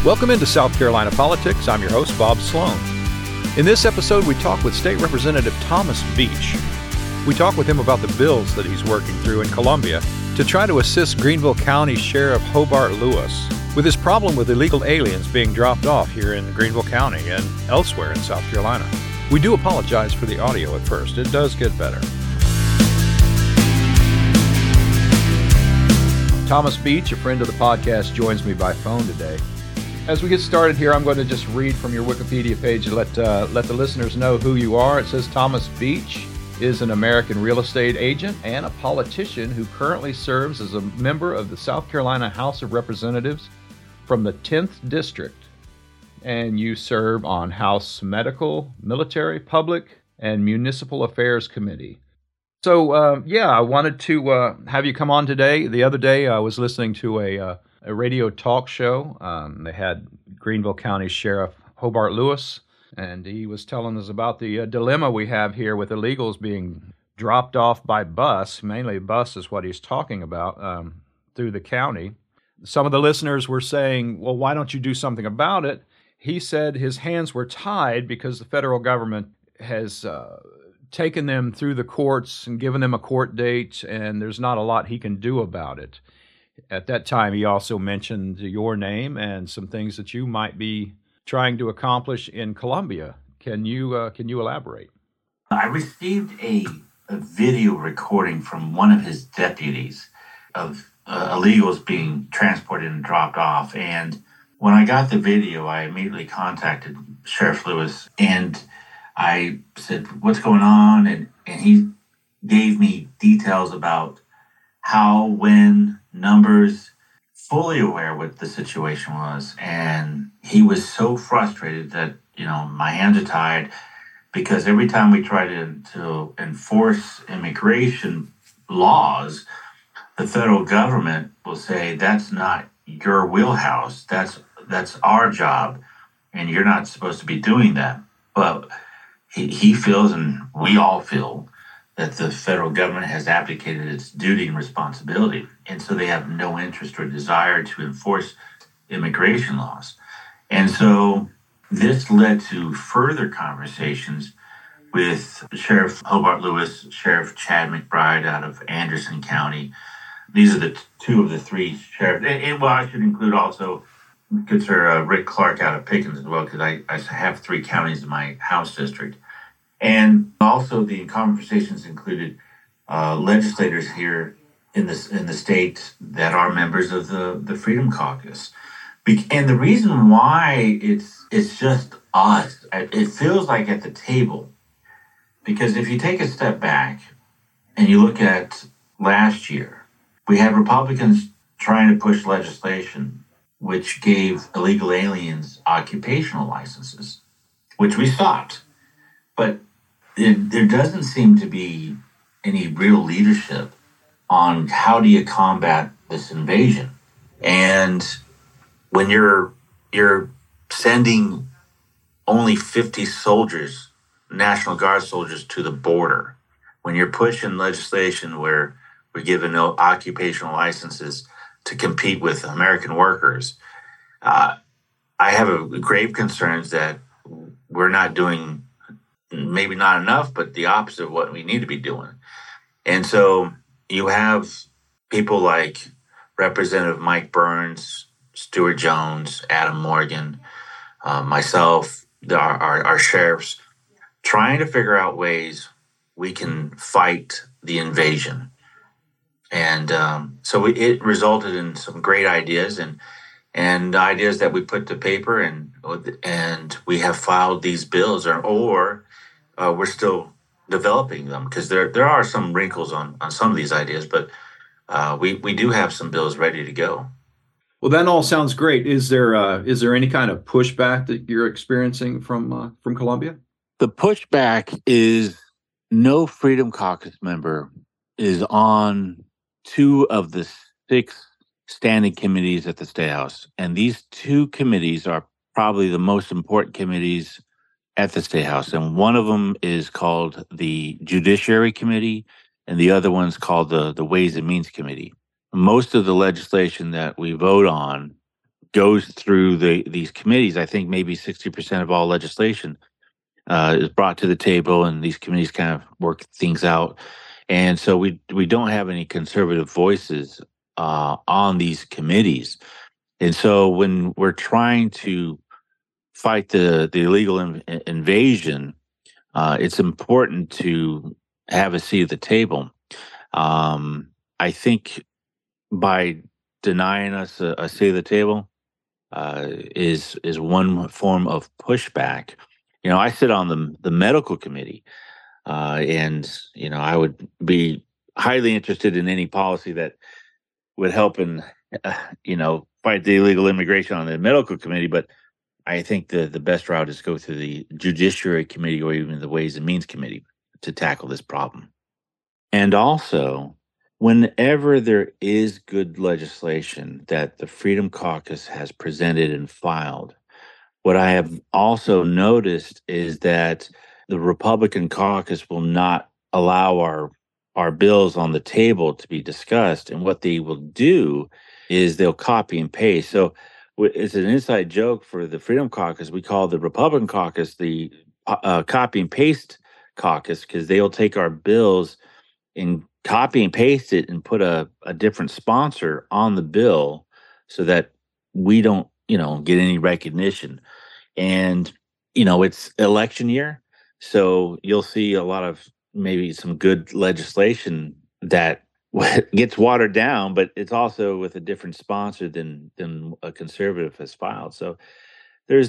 Welcome into South Carolina Politics. I'm your host, Bob Sloan. In this episode, we talk with State Representative Thomas Beach. We talk with him about the bills that he's working through in Columbia to try to assist Greenville County Sheriff Hobart Lewis with his problem with illegal aliens being dropped off here in Greenville County and elsewhere in South Carolina. We do apologize for the audio at first. It does get better. Thomas Beach, a friend of the podcast, joins me by phone today. As we get started here, I'm going to just read from your Wikipedia page and let the listeners know who you are. It says Thomas Beach is an American real estate agent and a politician who currently serves as a member of the South Carolina House of Representatives from the 10th District. And you serve on House Medical, Military, Public, and Municipal Affairs Committee. So, I wanted to have you come on today. The other day, I was listening to a radio talk show. They had Greenville County Sheriff Hobart Lewis, and he was telling us about the dilemma we have here with illegals being dropped off by bus. Mainly bus is what he's talking about through the county. Some of the listeners were saying, well, why don't you do something about it? He said his hands were tied because the federal government has taken them through the courts and given them a court date, and there's not a lot he can do about it. At that time, he also mentioned your name and some things that you might be trying to accomplish in Columbia. Can you elaborate? I received a video recording from one of his deputies of illegals being transported and dropped off. And when I got the video, I immediately contacted Sheriff Lewis and I said, what's going on? And he gave me details about how, when, numbers, fully aware what the situation was. And he was so frustrated that, my hands are tied because every time we try to enforce immigration laws, the federal government will say, that's not your wheelhouse. That's our job. And you're not supposed to be doing that. But he feels, and we all feel, that the federal government has abdicated its duty and responsibility. And so they have no interest or desire to enforce immigration laws. And so this led to further conversations with Sheriff Hobart Lewis, Sheriff Chad McBride out of Anderson County. These are the two of the three sheriffs. And I should include also good Sir Rick Clark out of Pickens as well, because I have three counties in my House district. And also the conversations included legislators here in the state that are members of the Freedom Caucus. And the reason why it's just us, it feels like at the table, because if you take a step back and you look at last year, we had Republicans trying to push legislation which gave illegal aliens occupational licenses, which we stopped. But there doesn't seem to be any real leadership on how do you combat this invasion. And when you're sending only 50 soldiers, National Guard soldiers, to the border, when you're pushing legislation where we're giving no occupational licenses to compete with American workers, I have a grave concerns that we're not doing, maybe not enough, but the opposite of what we need to be doing. And so you have people like Representative Mike Burns, Stuart Jones, Adam Morgan, myself, our sheriffs, trying to figure out ways we can fight the invasion. And so it resulted in some great ideas and ideas that we put to paper, and we have filed these bills, or we're still developing them, because there are some wrinkles on some of these ideas, but we do have some bills ready to go. Well, that all sounds great. Is there any kind of pushback that you're experiencing from Columbia? The pushback is no Freedom Caucus member is on two of the 6 standing committees at the State House. And these 2 committees are probably the most important committees at the State House. And one of them is called the Judiciary Committee, and the other one's called the Ways and Means Committee. Most of the legislation that we vote on goes through these committees. I think maybe 60% of all legislation is brought to the table, and these committees kind of work things out. And so we don't have any conservative voices on these committees. And so when we're trying to fight the illegal invasion, it's important to have a seat at the table. I think by denying us a seat at the table is one form of pushback. I sit on the medical committee, and I would be highly interested in any policy that would help in fight the illegal immigration on the medical committee. But I think the best route is to go through the Judiciary Committee or even the Ways and Means Committee to tackle this problem. And also, whenever there is good legislation that the Freedom Caucus has presented and filed, what I have also noticed is that the Republican caucus will not allow our bills on the table to be discussed. And what they will do is they'll copy and paste. So it's an inside joke for the Freedom Caucus. We call the Republican caucus the copy and paste caucus, because they'll take our bills and copy and paste it and put a different sponsor on the bill so that we don't, get any recognition. And, it's election year. So you'll see a lot of maybe some good legislation that gets watered down, but it's also with a different sponsor than a conservative has filed. So there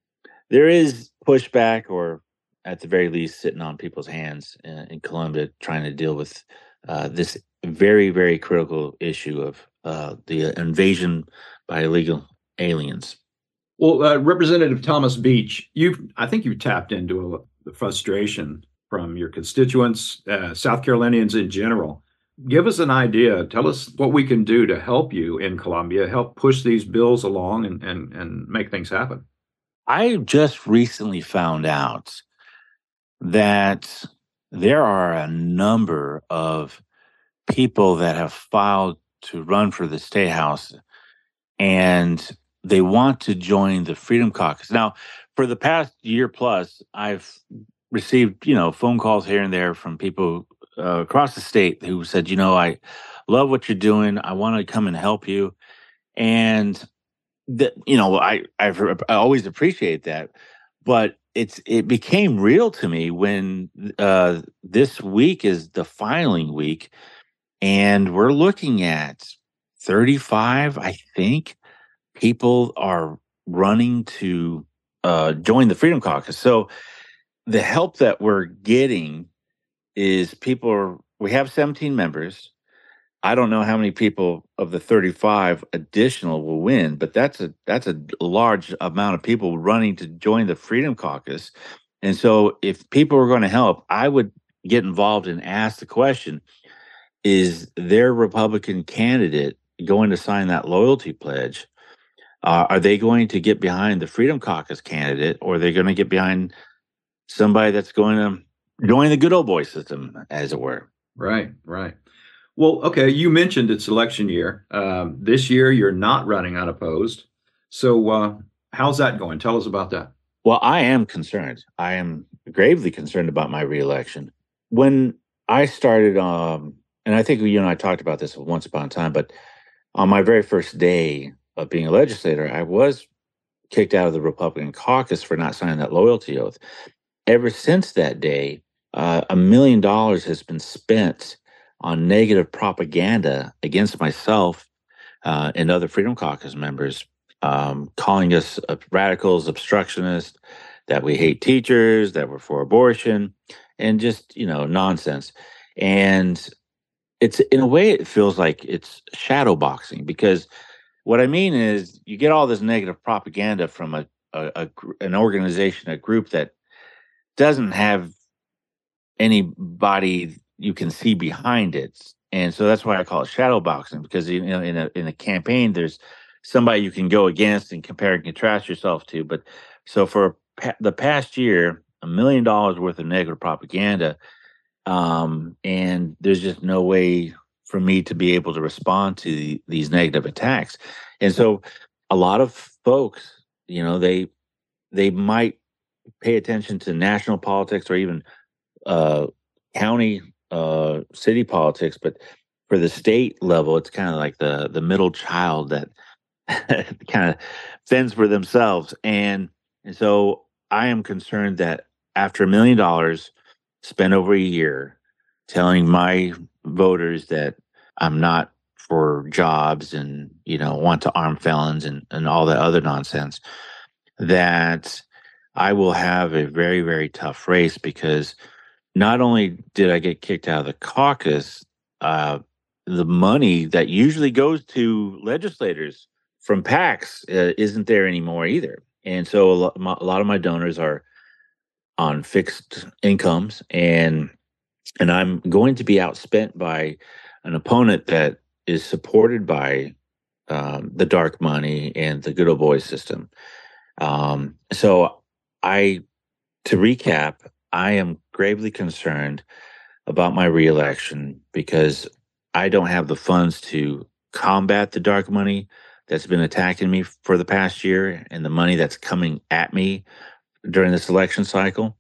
is pushback, or at the very least sitting on people's hands in Columbia trying to deal with this very, very critical issue of the invasion by illegal aliens. Well, Representative Thomas Beach, I think you tapped into the frustration from your constituents, South Carolinians in general. Give us an idea. Tell us what we can do to help you in Columbia, help push these bills along and make things happen. I just recently found out that there are a number of people that have filed to run for the State House, and they want to join the Freedom Caucus. Now, for the past year plus, I've received, phone calls here and there from people across the state who said, I love what you're doing. I want to come and help you. And I always appreciate that. But it became real to me when this week is the filing week, and we're looking at 35, I think, people are running to join the Freedom Caucus. So the help that we're getting is we have 17 members. I don't know how many people of the 35 additional will win, but that's a large amount of people running to join the Freedom Caucus. And so if people are going to help, I would get involved and ask the question, is their Republican candidate going to sign that loyalty pledge? Are they going to get behind the Freedom Caucus candidate, or are they going to get behind somebody that's going to join the good old boy system, as it were? Right. Well, okay, you mentioned it's election year. This year, you're not running unopposed. So how's that going? Tell us about that. Well, I am concerned. I am gravely concerned about my reelection. When I started, and I think you and I talked about this once upon a time, but on my very first day of being a legislator, I was kicked out of the Republican caucus for not signing that loyalty oath. Ever since that day, $1 million has been spent on negative propaganda against myself and other Freedom Caucus members, calling us radicals, obstructionists, that we hate teachers, that we're for abortion, and just, nonsense. And it's, in a way, it feels like it's shadow boxing, because what I mean is you get all this negative propaganda from an organization, a group that doesn't have anybody you can see behind it. And so that's why I call it shadow boxing, because in a campaign, there's somebody you can go against and compare and contrast yourself to. But so for the past year, $1 million worth of negative propaganda, and there's just no way for me to be able to respond to these negative attacks. And so a lot of folks, they might pay attention to national politics or even county, city politics, but for the state level, it's kind of like the middle child that kind of fends for themselves. And so I am concerned that after $1 million spent over a year telling my voters that I'm not for jobs and, want to arm felons and all that other nonsense, that I will have a very, very tough race, because not only did I get kicked out of the caucus, the money that usually goes to legislators from PACs isn't there anymore either. And so a lot of my donors are on fixed incomes, and I'm going to be outspent by an opponent that is supported by the dark money and the good old boy system. So to recap, I am gravely concerned about my reelection because I don't have the funds to combat the dark money that's been attacking me for the past year and the money that's coming at me during this election cycle.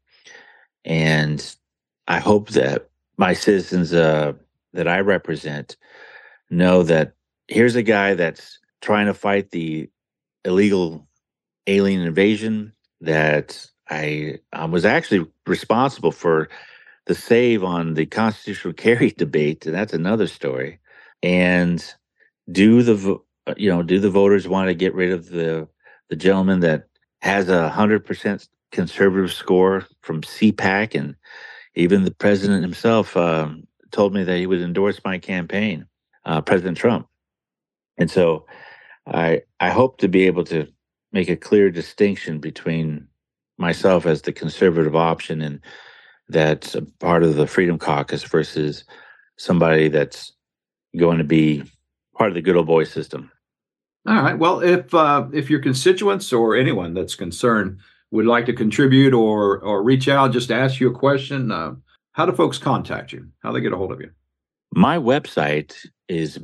And I hope that my citizens that I represent know that here's a guy that's trying to fight the illegal alien invasion, that I was actually responsible for the save on the constitutional carry debate, and that's another story. And do the voters want to get rid of the gentleman that has 100% conservative score from CPAC, and even the president himself told me that he would endorse my campaign, President Trump. And so I hope to be able to make a clear distinction between myself as the conservative option and that's a part of the Freedom Caucus versus somebody that's going to be part of the good old boy system. All right. Well, if your constituents or anyone that's concerned would like to contribute or reach out, just ask you a question, how do folks contact you? How do they get a hold of you? My website is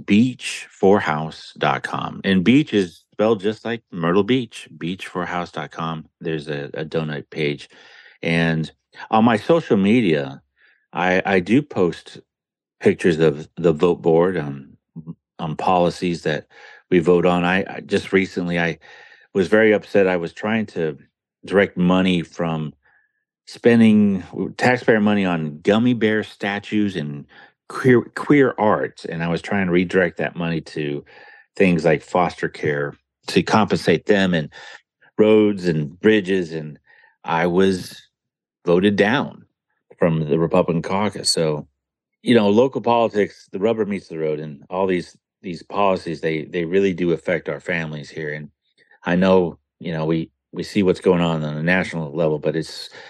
beach4house.com. And beach is spelled just like Myrtle Beach, beach4house.com. There's a donate page. And on my social media, I do post pictures of the vote board on policies that we vote on. I just recently, I was very upset. I was trying to direct money from spending taxpayer money on gummy bear statues and queer art. And I was trying to redirect that money to things like foster care to compensate them and roads and bridges. And I was voted down from the Republican caucus. So, local politics, the rubber meets the road, and all these policies, they really do affect our families here. And I know, we see what's going on a national level, but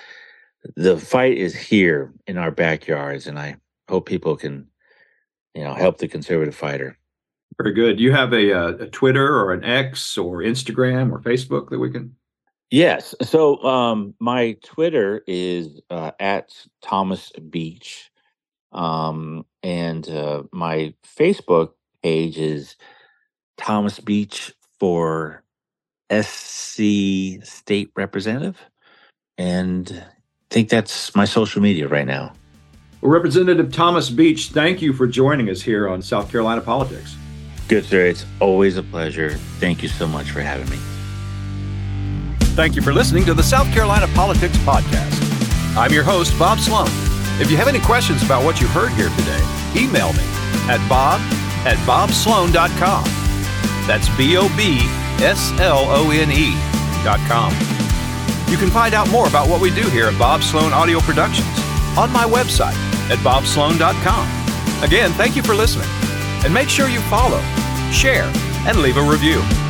the fight is here in our backyards, and I hope people can, help the conservative fighter. Very good. You have a Twitter or an X or Instagram or Facebook that we can? Yes. So my Twitter is at Thomas Beach. And my Facebook page is Thomas Beach for SC State Representative. And I think that's my social media right now. Well, Representative Thomas Beach, thank you for joining us here on South Carolina Politics. Good, sir. It's always a pleasure. Thank you so much for having me. Thank you for listening to the South Carolina Politics Podcast. I'm your host, Bob Sloan. If you have any questions about what you heard here today, email me at bob@bobsloan.com. That's BOBSLONE.com. You can find out more about what we do here at Bob Sloan Audio Productions on my website at bobsloan.com. Again, thank you for listening. And make sure you follow, share, and leave a review.